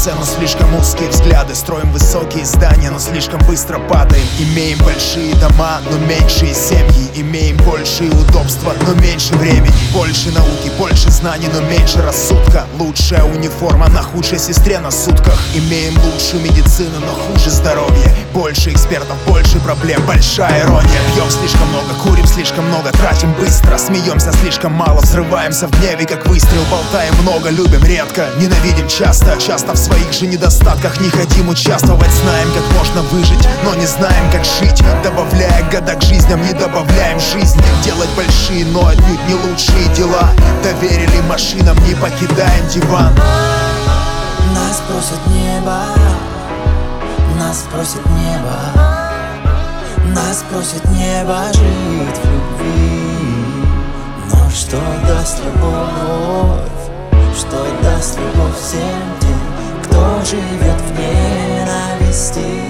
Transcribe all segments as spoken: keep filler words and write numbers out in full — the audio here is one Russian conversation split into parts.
сердце, но слишком узкие взгляды. Строим высокие здания, но слишком быстро падаем. Имеем большие дома, но меньшие семьи. Имеем большие удобства, но меньше времени. Больше науки, больше знаний, но меньше рассудка. Лучшая униформа на худшей сестре на сутках. Имеем лучшую медицину, но хуже здоровье. Больше экспертов, больше проблем, большая ирония. Пьем слишком много, курим слишком много, тратим быстро. Смеемся слишком мало, взрываемся в гневе, как выстрел. Болтаем много, любим редко, ненавидим часто. Часто в своих же недостатках не хотим участвовать. Знаем, как можно выжить, но не знаем, как жить. Добавляя года к жизням, не добавляем жизнь. Делать большие, но отнюдь не лучшие дела. Доверили машинам, не покидаем диван. Нас просит небо, нас просит небо, нас просит небо жить в любви. Но что даст любовь, что даст любовь всем тем, кто живет в ненависти?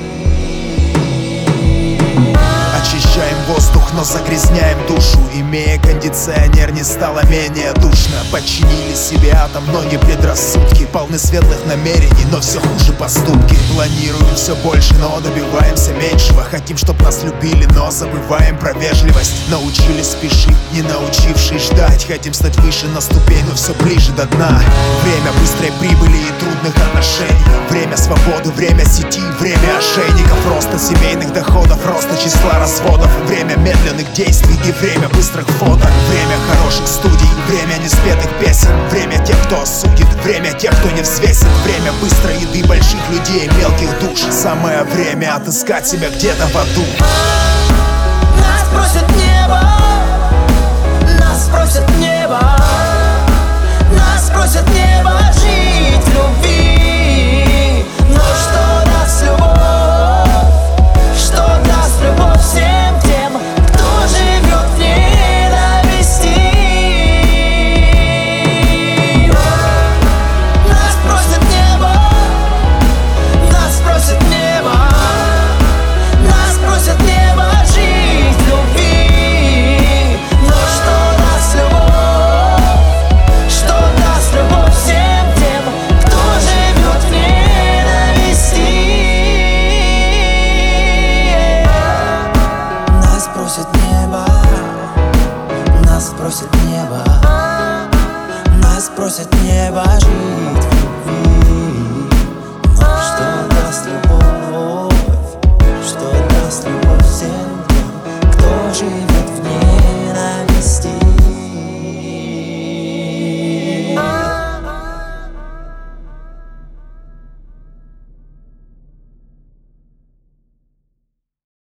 Очищаем воздух, но загрязняем душу. Имея кондиционер, не стало менее душно. Подчинили себе атом, но не предрассудки. Полны светлых намерений, но все хуже поступки. Планируем все больше, но добиваемся меньшего. Хотим, чтоб нас любили, но забываем про вежливость. Научились спешить, не научившись ждать. Хотим стать выше на ступень, но все ближе до дна. Время быстрой прибыли и трудных отношений. Время свободы, время сети, время ошейников. Роста семейных доходов, роста числа разводов. Время медленных действий и время быстрых фото. Время хороших студий, время неспетых песен. Время тех, кто осудит, время тех, кто не взвесит. Время быстрой еды, больших людей, мелких душ. Самое время отыскать себя где-то в аду. Нас просит небо, нас просит небо, нас просит небо жить в любви. Но что даст любовь, что даст любовь всем тем, кто живет в ненависти? Нас просит небо, нас просит небо, нас просит небо жить в любви. Но что даст любовь, что даст любовь всем тем, кто живет в ненависти? Нас просит небо, нас просит небо, нас просит небо жить в любви. Но что даст любовь?